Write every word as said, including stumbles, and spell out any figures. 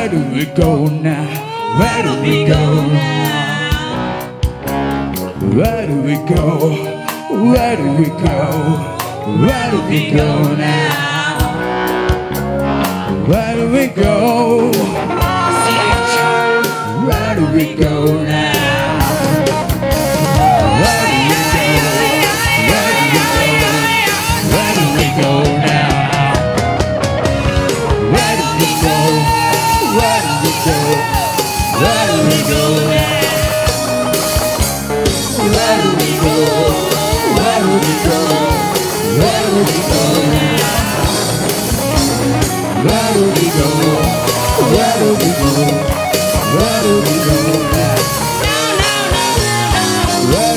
Where do we go now? Where do we go now? Where do we go? Where do we go? Where do we go now? Where do we go? Where do we go now? Where do we go? Where do we go? Where do we go now? Where do we go? Where do we go? Where do we go now? Where do we go? Where do we go? Where do we go now? Where do we go? Where do we go? Where do we go now? Where